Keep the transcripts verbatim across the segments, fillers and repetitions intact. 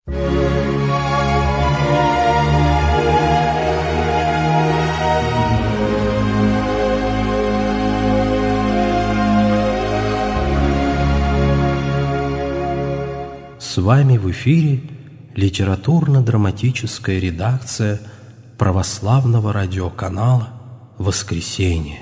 С вами в эфире литературно-драматическая редакция православного радиоканала «Воскресенье».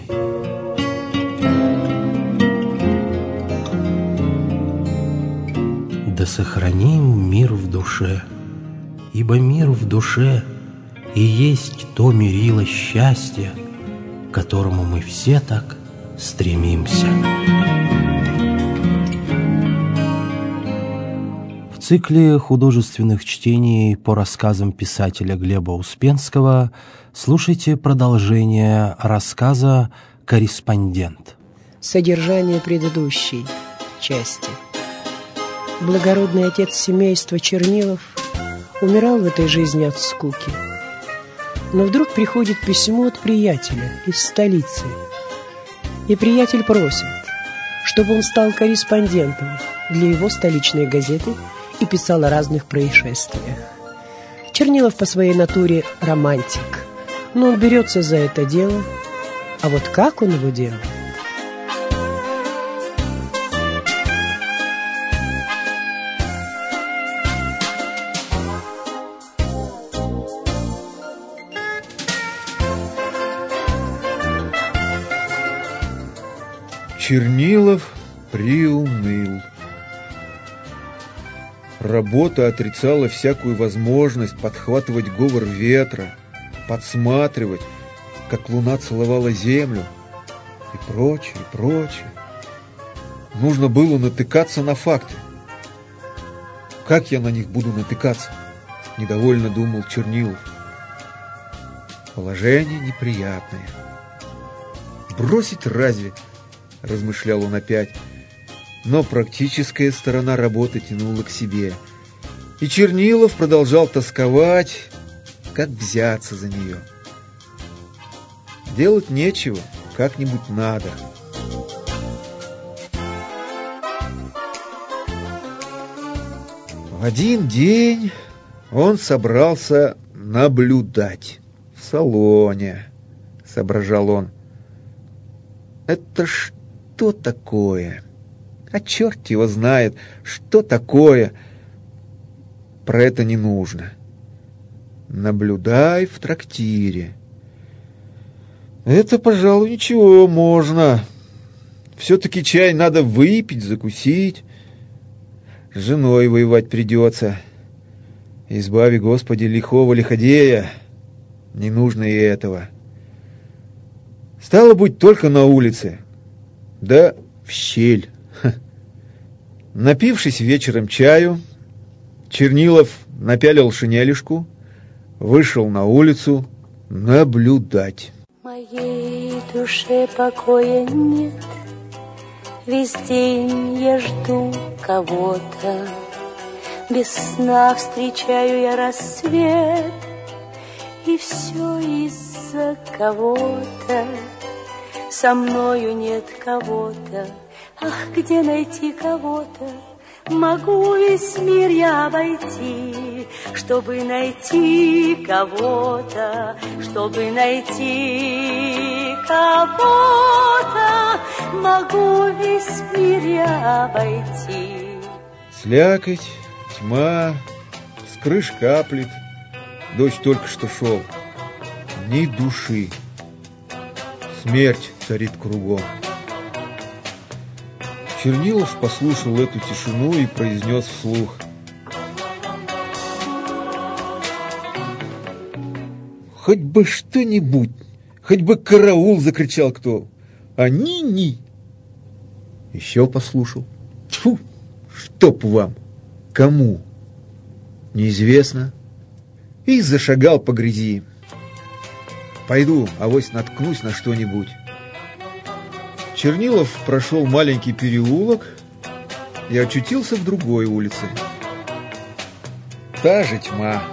Да сохраним мир в душе, ибо мир в душе и есть то мерило счастья, к которому мы все так стремимся. В цикле художественных чтений по рассказам писателя Глеба Успенского слушайте продолжение рассказа «Корреспондент». Содержание предыдущей части. Благородный отец семейства Чернилов умирал в этой жизни от скуки. Но вдруг приходит письмо от приятеля из столицы. И приятель просит, чтобы он стал корреспондентом для его столичной газеты и писал о разных происшествиях. Чернилов по своей натуре романтик, но он берется за это дело. А вот как он его делает? Чернилов приуныл. Работа отрицала всякую возможность подхватывать говор ветра, подсматривать, как луна целовала землю, и прочее, и прочее. Нужно было натыкаться на факты. Как я на них буду натыкаться? Недовольно думал Чернилов. Положение неприятное. Бросить разве? Размышлял он опять. Но практическая сторона работы тянула к себе. И Чернилов продолжал тосковать, как взяться за нее. Делать нечего, как-нибудь надо. В один день он собрался наблюдать в салоне, соображал он. Это что такое? А черт его знает, что такое. Про это не нужно. Наблюдай в трактире. Это, пожалуй, ничего, можно. Все-таки чай надо выпить, закусить. С женой воевать придется. Избави, Господи, лихого лиходея. Не нужно и этого. Стало быть, только на улице. Да в щель. Ха. Напившись вечером чаю, Чернилов напялил шинелишку, вышел на улицу наблюдать. Моей душе покоя нет, весь день я жду кого-то. Без сна встречаю я рассвет, и все из-за кого-то. Со мною нет кого-то. Ах, где найти кого-то? Могу весь мир я обойти, чтобы найти кого-то, чтобы найти кого-то. Могу весь мир я обойти. Слякоть, тьма, с крыш каплет. Дождь только что шел. Ни души. Смерть царит кругом. Чернилов послушал эту тишину и произнес вслух: хоть бы что-нибудь, хоть бы караул, закричал кто. А ни-ни. Еще послушал. Тьфу, чтоб вам. Кому? Неизвестно. И зашагал по грязи. Пойду, авось наткнусь на что-нибудь. Чернилов прошел маленький переулок и очутился в другой улице. Та же тьма.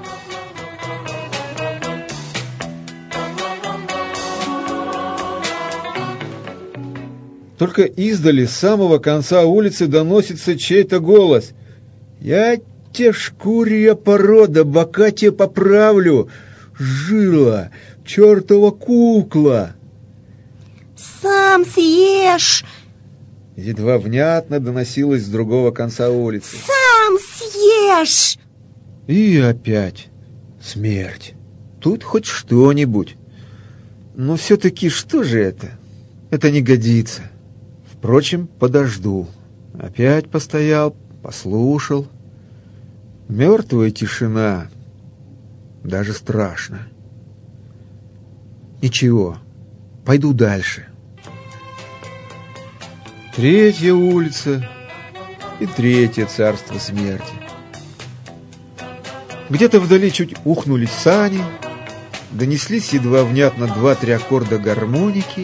Только издали, с самого конца улицы, доносится чей-то голос. «Я те шкурья порода, бока те поправлю. Жила, чертова кукла. Сам съешь. Едва внятно доносилось с другого конца улицы. Сам съешь. И опять смерть. Тут хоть что-нибудь. Но все-таки что же это? Это не годится. Впрочем, подожду. Опять постоял, послушал. Мертвая тишина. Даже страшно. Ничего, пойду дальше. Третья улица и третье царство смерти. Где-то вдали чуть ухнулись сани, донеслись едва внятно два-три аккорда гармоники.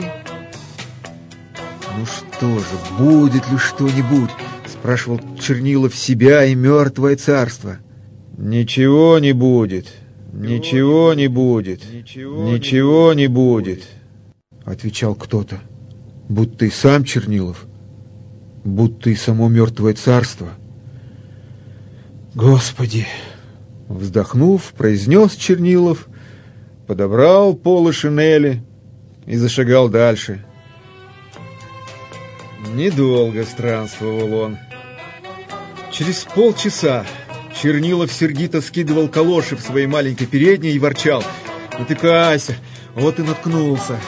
«Ну что же, будет ли что-нибудь?» — спрашивал Чернилов себя и мертвое царство. «Ничего не будет, ничего не будет, ничего не будет», — отвечал кто-то, будто и сам Чернилов, будто и само мертвое царство. «Господи!» — вздохнув, произнес Чернилов, подобрал полы шинели и зашагал дальше. Недолго странствовал он. Через полчаса Чернилов сердито скидывал калоши в своей маленькой передней и ворчал: «Натыкайся, вот и наткнулся».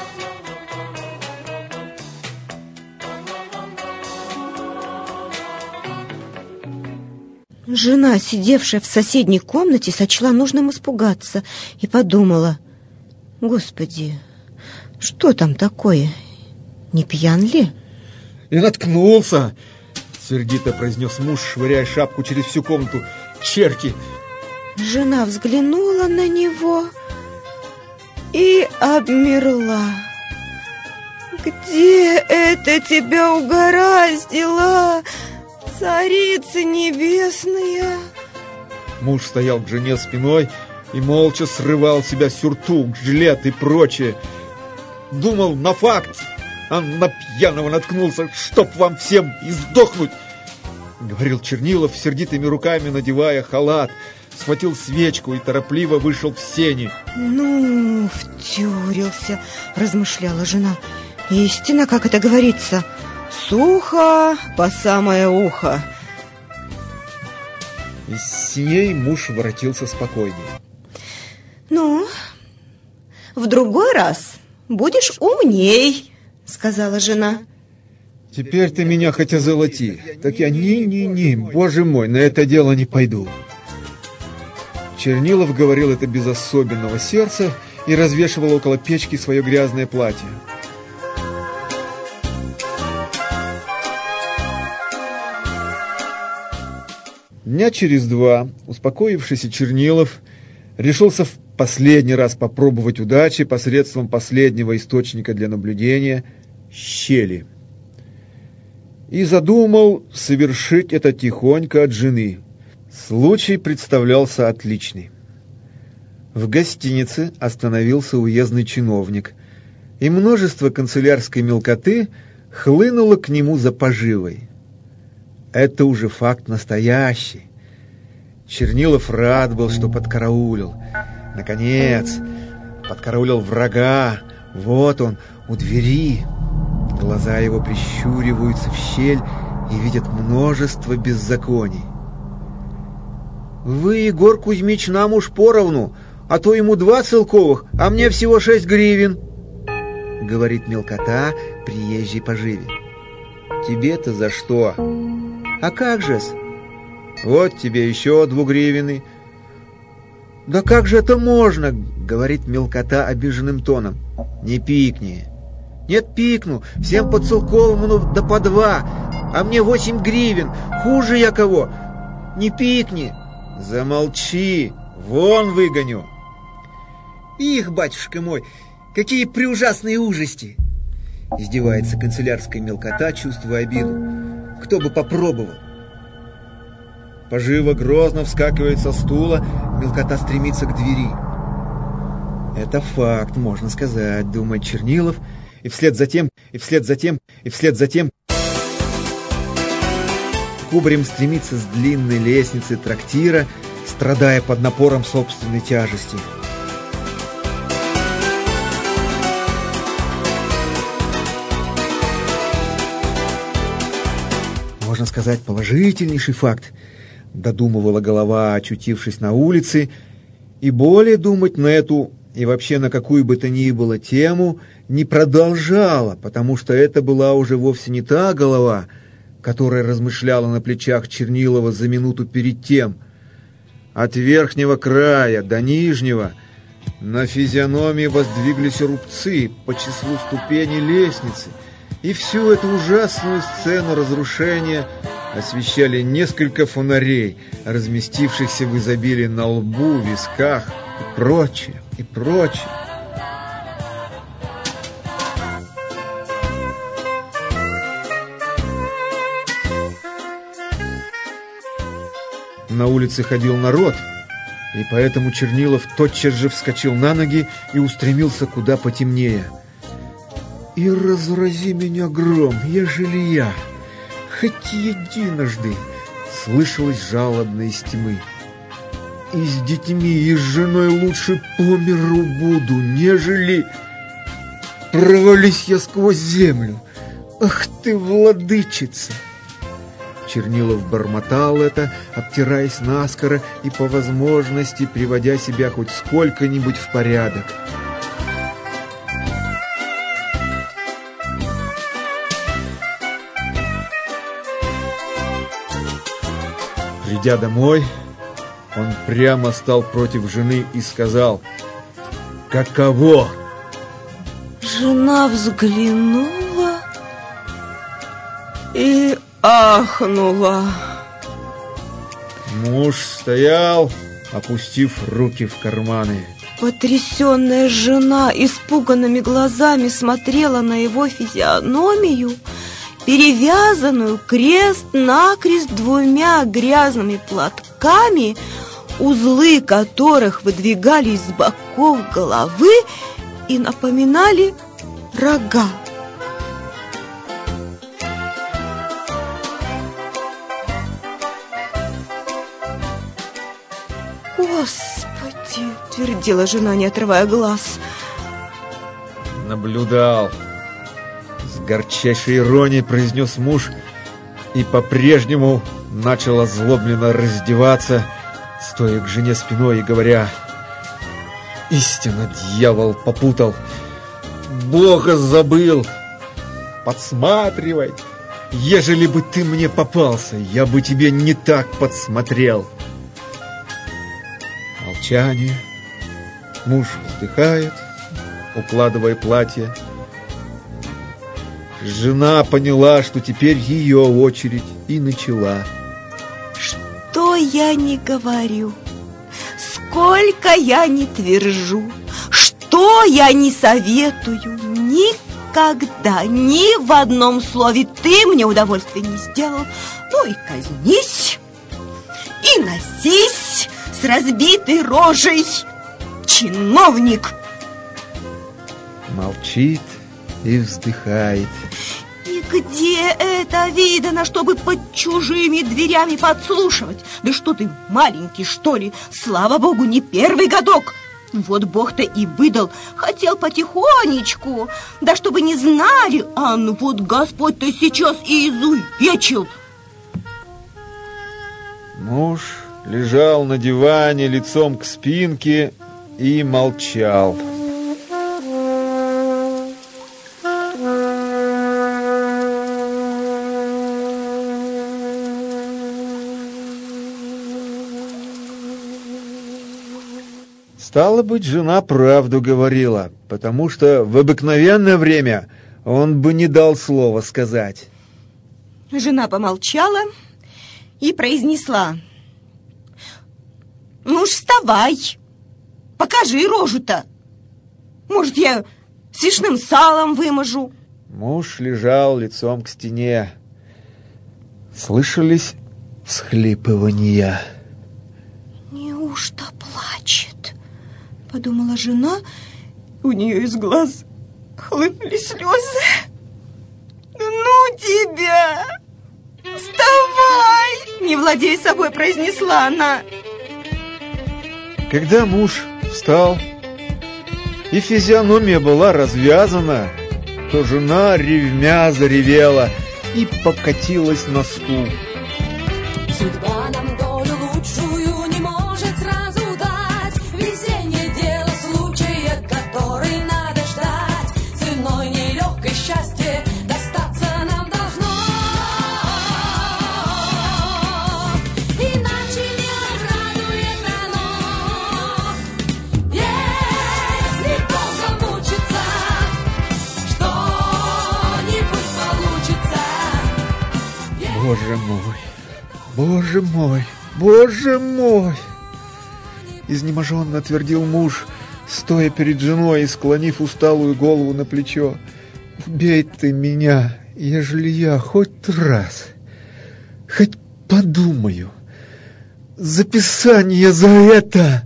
Жена, сидевшая в соседней комнате, сочла нужным испугаться и подумала: «Господи, что там такое? Не пьян ли?» «И наткнулся!» — сердито произнес муж, швыряя шапку через всю комнату. «Черти!» Жена взглянула на него и обмерла. «Где это тебя угораздило, царица небесная?» Муж стоял к жене спиной и молча срывал с себя сюртук, жилет и прочее. Думал на факт, а на пьяного наткнулся. «Чтоб вам всем издохнуть!» — говорил Чернилов, сердитыми руками надевая халат, схватил свечку и торопливо вышел в сени. «Ну, втюрился», — размышляла жена. «Истина, как это говорится, сухо по самое ухо». Из синей муж воротился спокойнее. «Ну, в другой раз будешь умней», — сказала жена. «Теперь ты меня хоть озолоти, так я ни-ни-ни, боже мой, на это дело не пойду». Чернилов говорил это без особенного сердца и развешивал около печки свое грязное платье. Дня через два успокоившийся Чернилов решился в последний раз попробовать удачи посредством последнего источника для наблюдения — щели. И задумал совершить это тихонько от жены. Случай представлялся отличный. В гостинице остановился уездный чиновник, и множество канцелярской мелкоты хлынуло к нему за поживой. Это уже факт настоящий. Чернилов рад был, что подкараулил. Наконец, подкараулил врага. Вот он, у двери. Глаза его прищуриваются в щель и видят множество беззаконий. «Вы, Егор Кузьмич, нам уж поровну, а то ему два целковых, а мне всего шесть гривен», — говорит мелкота приезжей поживе. «Тебе-то за что? А как же-с? Вот тебе еще двугривенный». «Да как же это можно?» — говорит мелкота обиженным тоном. «Не пикни». «Нет, пикну, всем по целковому, ну, да по два, а мне восемь гривен, хуже я кого. Не пикни». «Замолчи, вон выгоню». «Их, батюшка мой, какие преужасные ужасти!» Издевается канцелярская мелкота, чувствуя обиду. «Кто бы попробовал?» Поживо грозно вскакивает со стула, мелкота стремится к двери. «Это факт, можно сказать», — думает Чернилов, и вслед за тем, и вслед за тем, и вслед за тем кубарем стремится с длинной лестницы трактира, страдая под напором собственной тяжести. Можно сказать, положительнейший факт, додумывала голова, очутившись на улице, и более думать на эту и вообще на какую бы то ни было тему не продолжала, потому что это была уже вовсе не та голова, которая размышляла на плечах Чернилова за минуту перед тем. От верхнего края до нижнего на физиономии воздвиглись рубцы по числу ступеней лестницы, и всю эту ужасную сцену разрушения освещали несколько фонарей, разместившихся в изобилии на лбу, висках и прочее, и прочее. На улице ходил народ, и поэтому Чернилов тотчас же вскочил на ноги и устремился куда потемнее. «И разрази меня гром, ежели я, хоть единожды!» — слышалось жалобно из тьмы. «И с детьми, и с женой лучше по миру буду, нежели провались я сквозь землю. Ах ты, владычица!» Чернилов бормотал это, обтираясь наскоро и по возможности приводя себя хоть сколько-нибудь в порядок. Придя домой, он прямо стал против жены и сказал: «Каково?» Жена взглянула и ахнула. Муж стоял, опустив руки в карманы. Потрясенная жена испуганными глазами смотрела на его физиономию, перевязанную крест-накрест двумя грязными платками, узлы которых выдвигались с боков головы и напоминали рога. «Господи!» — твердила жена, не отрывая глаз. «Наблюдал!» — с горчайшей иронией произнес муж и по-прежнему начал озлобленно раздеваться, стоя к жене спиной и говоря: «Истинно, дьявол попутал! Бога забыл! Подсматривай! Ежели бы ты мне попался, я бы тебе не так подсмотрел!» Молчание. Муж вздыхает, укладывая платье. Жена поняла, что теперь ее очередь, и начала: «Что я не говорю, сколько я не твержу, что я не советую, никогда, ни в одном слове ты мне удовольствия не сделал. Ну и казнись, и носись с разбитой рожей, чиновник!» Молчит и вздыхает. «И где это видано, чтобы под чужими дверями подслушивать? Да что ты, маленький, что ли? Слава богу, не первый годок. Вот Бог-то и выдал. Хотел потихонечку, да чтобы не знали. А ну вот Господь-то сейчас и изувечил». Муж лежал на диване лицом к спинке и молчал. Стало быть, жена правду говорила, потому что в обыкновенное время он бы не дал слова сказать. Жена помолчала и произнесла: «Ну ж, вставай, покажи рожу-то. Может, я свечным салом вымажу». Муж лежал лицом к стене. Слышались всхлипывания. «Неужто плачет?» — подумала жена. У нее из глаз хлынули слезы. «Ну тебя! Вставай!» Не владея собой, произнесла она. Когда муж встал, и физиономия была развязана, то жена ревмя заревела и покатилась на стул. Судьба нам долю лучшую не может сразу дать. Везение дело случая, который надо ждать. Ценой нелегкой счастье достаться нам должно. Иначе не обрадует оно. Если долго мучиться, что-нибудь получится. Боже мой, боже мой, боже мой! Изнеможенно твердил муж, стоя перед женой и склонив усталую голову на плечо. Убей ты меня, ежели я хоть раз, хоть подумаю, записание за это.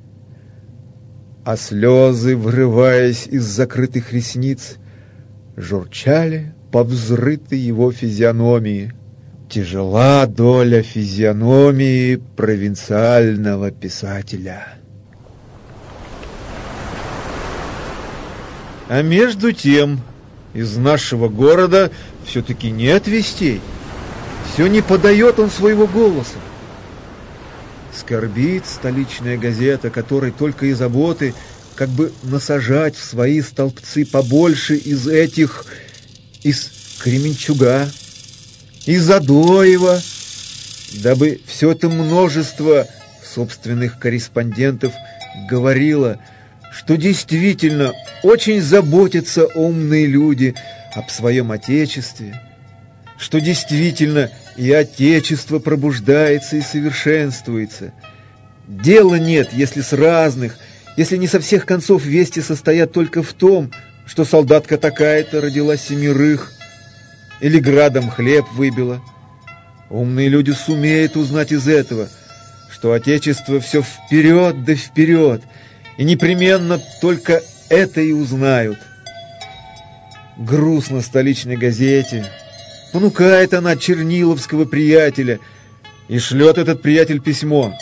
А слезы, вырываясь из закрытых ресниц, журчали по взрытой его физиономии. Тяжела доля физиономии провинциального писателя. А между тем, из нашего города все-таки нет вестей. Все не подает он своего голоса. Скорбит столичная газета, которой только и заботы, как бы насажать в свои столбцы побольше из этих, из Кременчуга, из Адоева, дабы все это множество собственных корреспондентов говорило, что действительно очень заботятся умные люди об своем Отечестве, что действительно и Отечество пробуждается и совершенствуется. Дела нет, если с разных, если не со всех концов вести состоят только в том, что солдатка такая-то родила семерых, или градом хлеб выбила. Умные люди сумеют узнать из этого, что Отечество все вперед да вперед, и непременно только это и узнают. Грустно столичной газете. Понукает она черниловского приятеля, и шлет этот приятель письмо.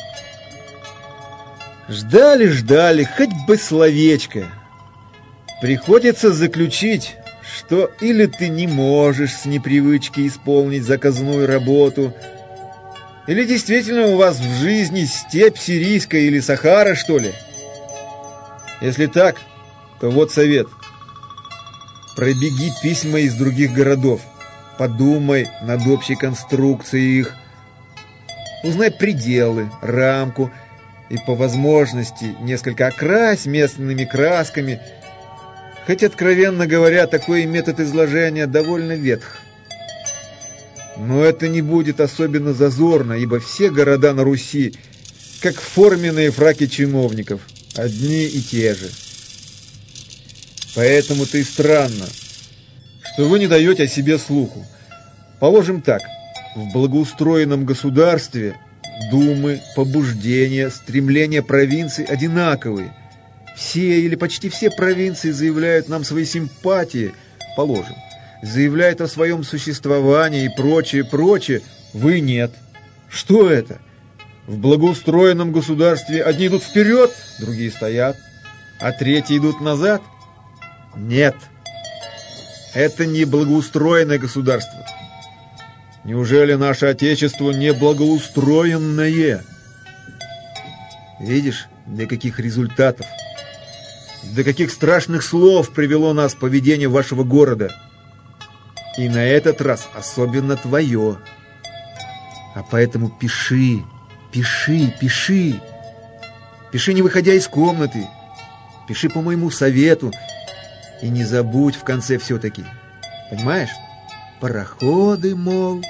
Ждали-ждали, хоть бы словечко. Приходится заключить, что или ты не можешь с непривычки исполнить заказную работу, или действительно у вас в жизни степь сирийская или Сахара, что ли? Если так, то вот совет. Пробеги письма из других городов, подумай над общей конструкцией их, узнай пределы, рамку и по возможности несколько окрась местными красками. Хоть, откровенно говоря, такой метод изложения довольно ветх. Но это не будет особенно зазорно, ибо все города на Руси, как форменные фраки чиновников, одни и те же. Поэтому-то и странно, что вы не даете о себе слуху. Положим так, в благоустроенном государстве думы, побуждения, стремления провинций одинаковые. Все или почти все провинции заявляют нам свои симпатии, положим, заявляют о своем существовании и прочее, прочее. Вы нет. Что это? В благоустроенном государстве одни идут вперед, другие стоят, а третьи идут назад? Нет. Это не благоустроенное государство. Неужели наше Отечество не благоустроенное? Видишь, для каких результатов, до каких страшных слов привело нас поведение вашего города. И на этот раз особенно твое. А поэтому пиши, пиши, пиши. Пиши, не выходя из комнаты. Пиши по моему совету. И не забудь в конце все-таки. Понимаешь? Пароходы, мол.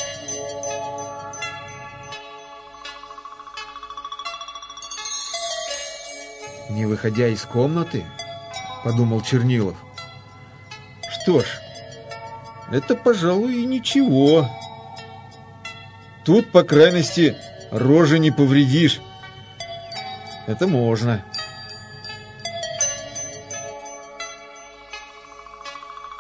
Не выходя из комнаты, подумал Чернилов. Что ж, это, пожалуй, и ничего. Тут, по крайности, рожи не повредишь. Это можно.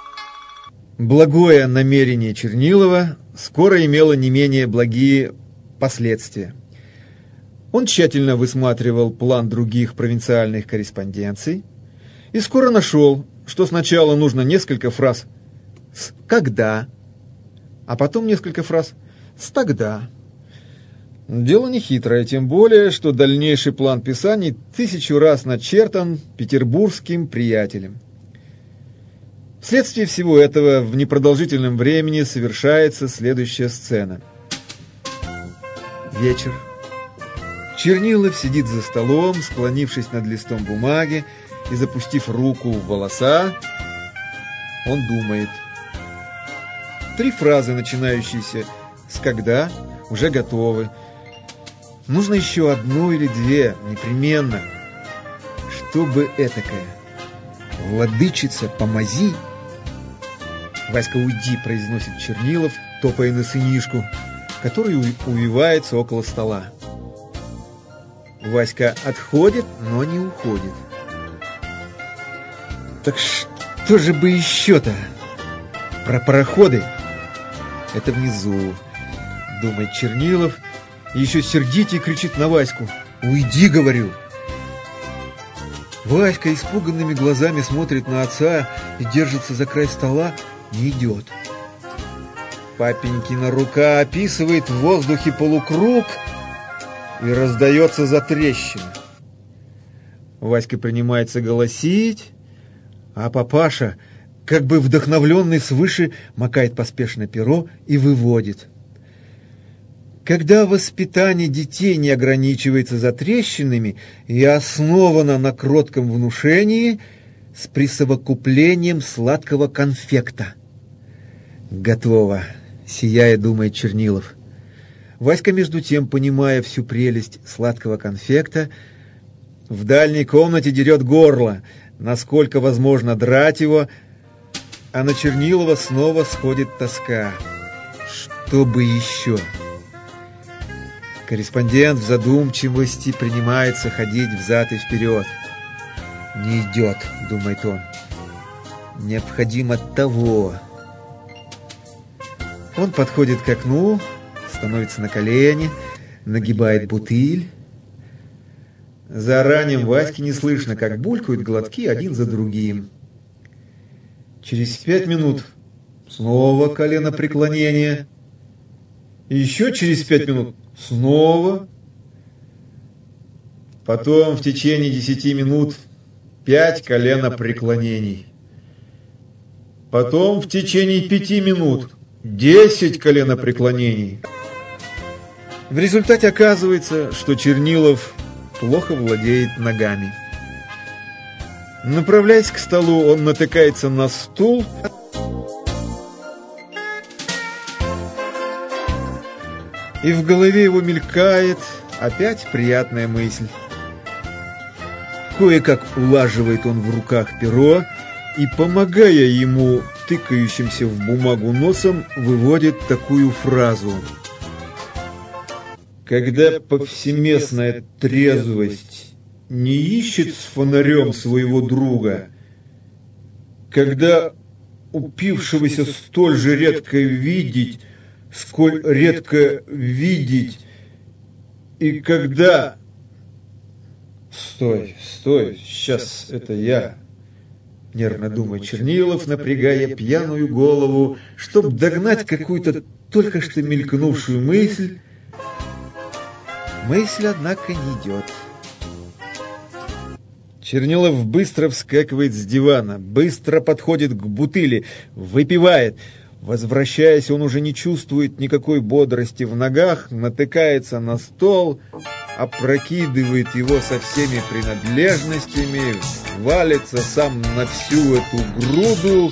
Благое намерение Чернилова скоро имело не менее благие Последствия. Он тщательно высматривал план других провинциальных корреспонденций и скоро нашел, что сначала нужно несколько фраз с «когда», а потом несколько фраз с «тогда». Дело нехитрое, тем более, что дальнейший план писаний тысячу раз начертан петербургским приятелем. Вследствие всего этого в непродолжительном времени совершается следующая сцена. Вечер. Чернилов сидит за столом, склонившись над листом бумаги и запустив руку в волоса. Он думает. Три фразы, начинающиеся с «когда», уже готовы. Нужно еще одну или две, непременно. Чтобы этакое. «Владычица, помози!» «Васька, уйди!» – произносит Чернилов, топая на сынишку, который увивается около стола. Васька отходит, но не уходит. «Так что же бы еще-то? Про пароходы?» «Это внизу», – думает Чернилов, и еще сердитее кричит на Ваську. «Уйди, говорю!» Васька испуганными глазами смотрит на отца и держится за край стола, не идет. Папенькина рука описывает в воздухе полукруг и раздается затрещина. Васька принимается голосить, а папаша, как бы вдохновленный свыше, макает поспешно перо и выводит. Когда воспитание детей не ограничивается затрещинами и основано на кротком внушении с присовокуплением сладкого конфекта. Готово, сияя, думает Чернилов. Васька, между тем, понимая всю прелесть сладкого конфекта, в дальней комнате дерет горло, насколько возможно драть его, а на Чернилова снова сходит тоска. Что бы еще? Корреспондент в задумчивости принимается ходить взад и вперед. «Не идет», — думает он. «Необходимо того». Он подходит к окну, становится на колени, нагибает бутыль. За ранним Васьки не слышно, как булькают глотки один за другим. Через пять минут снова коленопреклонение. И еще через пять минут снова. Потом в течение десяти минут пять коленопреклонений. Потом в течение пяти минут десять коленопреклонений. В результате оказывается, что Чернилов плохо владеет ногами. Направляясь к столу, он натыкается на стул, и в голове его мелькает опять приятная мысль. Кое-как улаживает он в руках перо и, помогая ему, тыкающимся в бумагу носом, выводит такую фразу. Когда повсеместная трезвость не ищет с фонарем своего друга, когда упившегося столь же редко видеть, сколь редко видеть, и когда... Стой, стой, сейчас это я... Нервно думает Чернилов, напрягая пьяную голову, чтобы догнать какую-то только что мелькнувшую мысль. Мысль, однако, не идет. Чернилов быстро вскакивает с дивана, быстро подходит к бутыли, выпивает. Возвращаясь, он уже не чувствует никакой бодрости в ногах, натыкается на стол, опрокидывает его со всеми принадлежностями, валится сам на всю эту груду.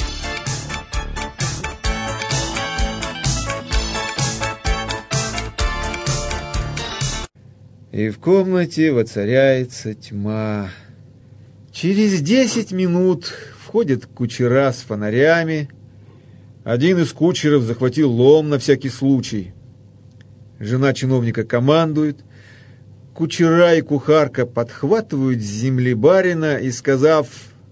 И в комнате воцаряется тьма. Через десять минут входят кучера с фонарями. Один из кучеров захватил лом на всякий случай. Жена чиновника командует. Кучера и кухарка подхватывают с земли барина и, сказав: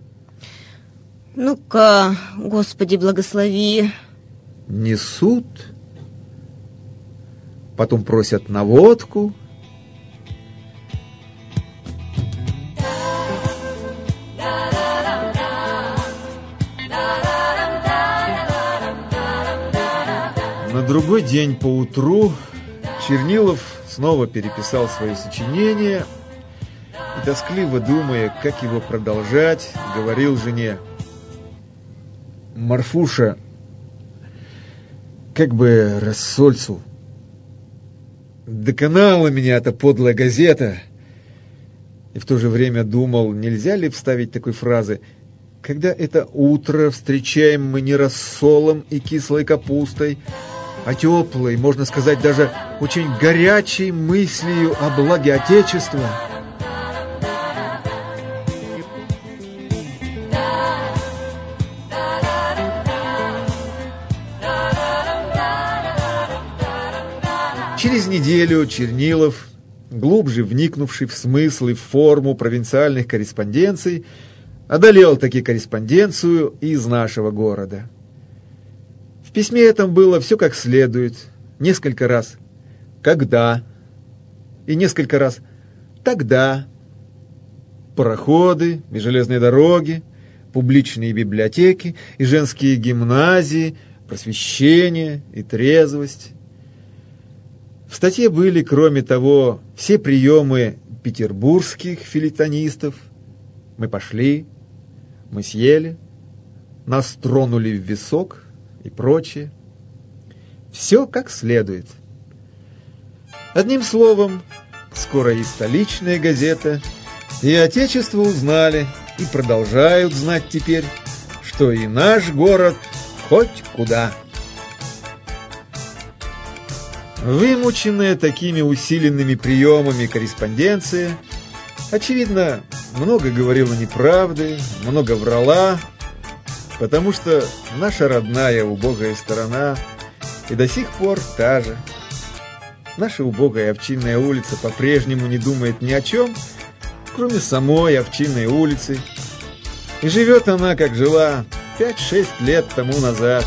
«Ну-ка, Господи, благослови», несут. потом просят на водку. На другой день поутру Чернилов снова переписал свои сочинения и, тоскливо думая, как его продолжать, говорил жене: «Марфуша, как бы рассольцу, доконала меня эта подлая газета». И в то же время думал, нельзя ли вставить такой фразы: «Когда это утро встречаем мы не рассолом и кислой капустой, а теплой, можно сказать, даже очень горячей мыслью о благе Отечества». Через неделю Чернилов, глубже вникнувший в смысл и в форму провинциальных корреспонденций, одолел таки корреспонденцию из нашего города. В письме этом было все как следует. Несколько раз «когда» и несколько раз «тогда». Пароходы и железные дороги, публичные библиотеки и женские гимназии, просвещение и трезвость. В статье были, кроме того, все приемы петербургских фельетонистов. Мы пошли, мы съели, нас тронули в висок и прочее. Все как следует. Одним словом, скоро и столичная газета, и Отечество узнали, и продолжают знать теперь, что и наш город хоть куда. Вымученная такими усиленными приемами корреспонденция, очевидно, много говорила неправды, много врала, потому что наша родная убогая сторона и до сих пор та же. Наша убогая Овчинная улица по-прежнему не думает ни о чем, кроме самой Овчинной улицы, и живет она, как жила пять-шесть лет тому назад.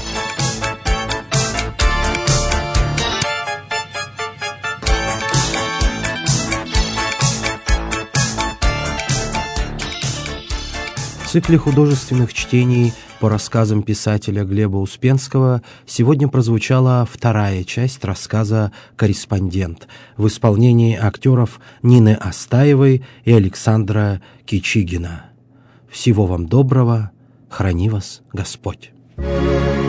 В цикле художественных чтений по рассказам писателя Глеба Успенского сегодня прозвучала вторая часть рассказа «Корреспондент» в исполнении актеров Нины Астаевой и Александра Кичигина. Всего вам доброго, храни вас Господь!